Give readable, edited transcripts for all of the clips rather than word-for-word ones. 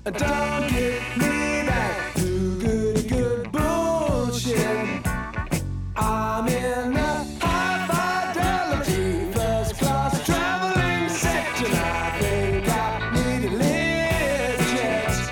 Don't give me that too good bullshit. I'm in a high fidelity first class traveling section. I think I need a lift jet.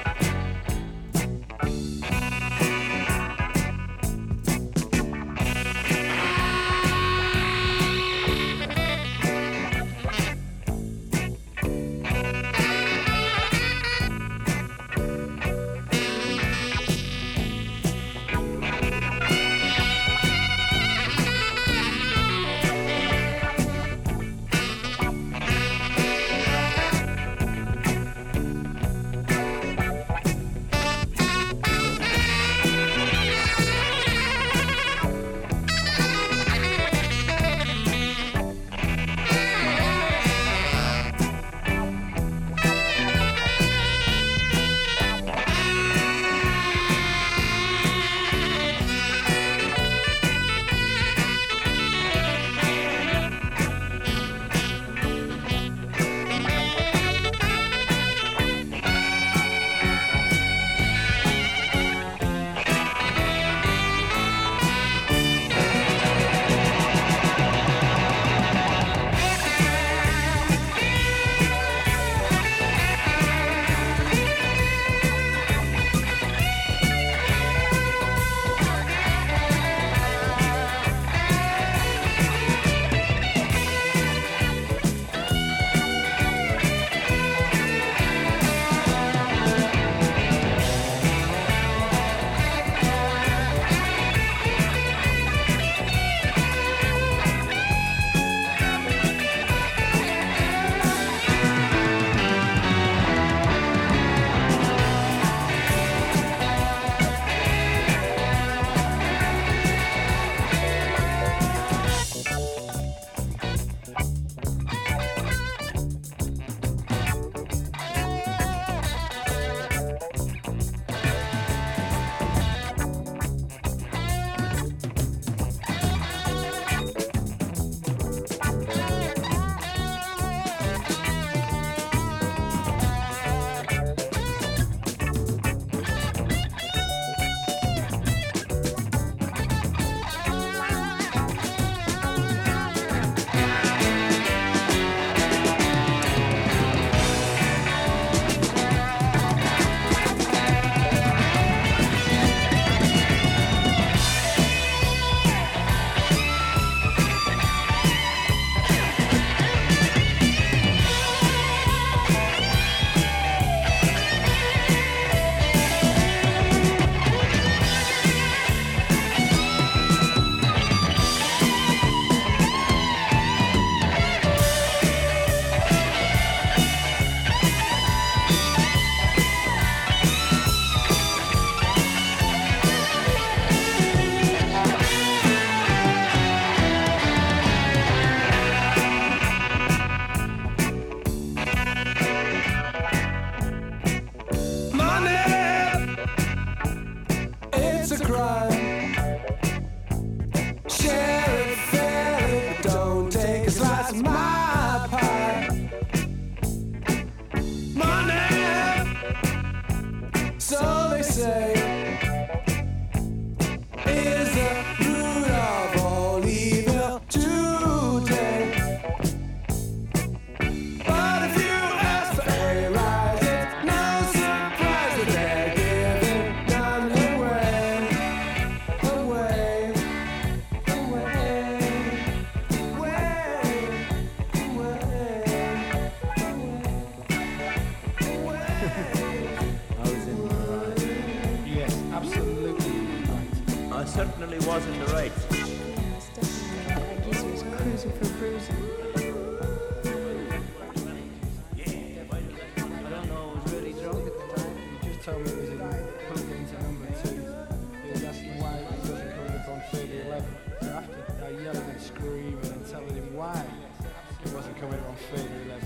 certainly was in the right. Yes, definitely. I guess he was cruising for bruising. I don't know, I was really drunk at the time. He just told me he was plugged into number 2. He was asking why he wasn't coming up on 3011. So after I yelling and screaming and telling him why he wasn't coming up on 3011,